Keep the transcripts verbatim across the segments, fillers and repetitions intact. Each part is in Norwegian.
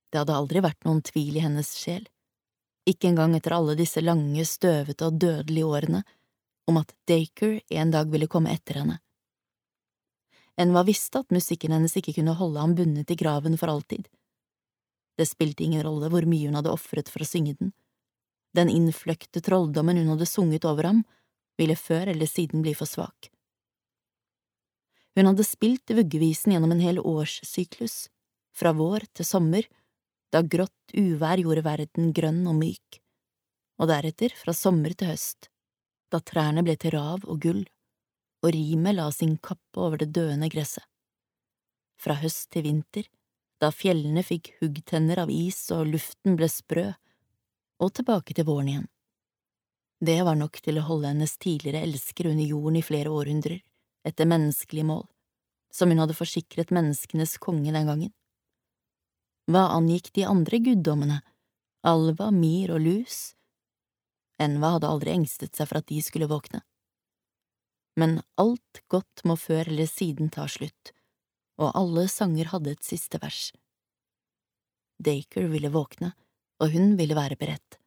Det hadde aldri vært noen tvil i hennes sjel, ikke engang etter alle disse lange, støvete og dødelige årene, om at Dacre en dag ville komme etter henne. Enva visste at musikken hennes ikke kunne holde ham bundet i graven for alltid. Det spilte ingen rolle hvor mye hun hadde offret for å synge den. Den innfløkte trolldommen hun hadde sunget over ham, ville før eller siden bli for svak. Hun hadde spilt vuggevisen gjennom en hel årssyklus, fra vår til sommer, da grått uvær gjorde verden grønn og myk, og deretter fra sommer til høst, da trærne ble til rav og gull, og rimet la sin kappe over det døende gresset. Fra høst til vinter, da fjellene fikk huggtenner av is og luften ble sprø, og tilbake til våren igjen. Det var nok til å holde hennes tidligere elsker under jorden i flere århundrer, etter menneskelig mål, som hun hadde forsikret menneskenes konge den gangen. Hva angikk de andre guddommene, Alva, Mir og Lus? Enva hadde aldri engstet seg for at de skulle våkne. Men alt godt må før eller siden ta slutt, og alle sanger hadde et siste vers. Dacre ville våkne, og hun ville være beredt.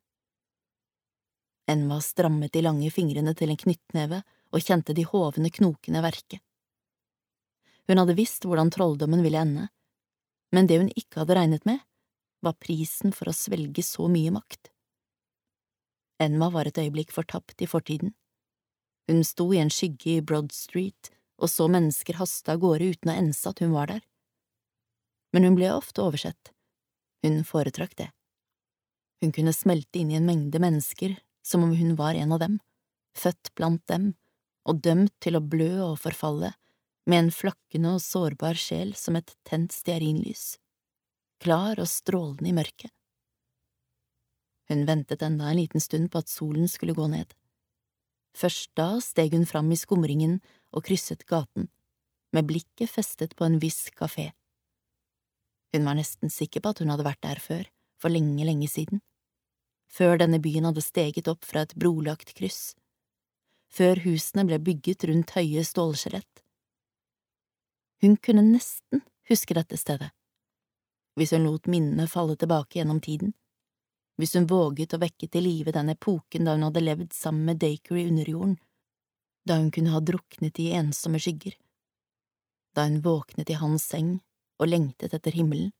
Enva strammet de lange fingrene til en knyttneve og kjente de hovne knokene verke. Hun hadde visst hvordan trolldommen ville ende, men det hun ikke hadde regnet med, var prisen for å svelge så mye makt. Enva var et øyeblikk fortapt i fortiden. Hun sto i en skygge i Broad Street og så mennesker haste av gårde uten å ense at hun var der. Men hun ble ofte oversett. Hun foretrakk det. Hun kunne smelte inn i en mengde mennesker som om hun var en av dem, født blant dem og dømt til å blø og forfalle, med en flakkende og sårbar sjel som et tent stearinlys, klar og strålende i mørket. Hun ventet enda en liten stund på at solen skulle gå ned. Først da steg hun fram i skumringen og krysset gaten, med blikket festet på en viss kafé. Hun var nesten sikker på at hun hadde vært der før, for lenge, lenge siden. Før denne byen hadde steget opp fra et brolagt kryss. Før husene ble bygget rundt høye stålskjelett. Hun kunne nesten huske dette stedet, hvis hun lot minnene falle tilbake gjennom tiden, hvis hun våget å vekke til live den epoken da hun hadde levd sammen med Dacre i underjorden, da hun kunne ha druknet i ensomme skygger, da hun våknet i hans seng og lengtet etter himmelen.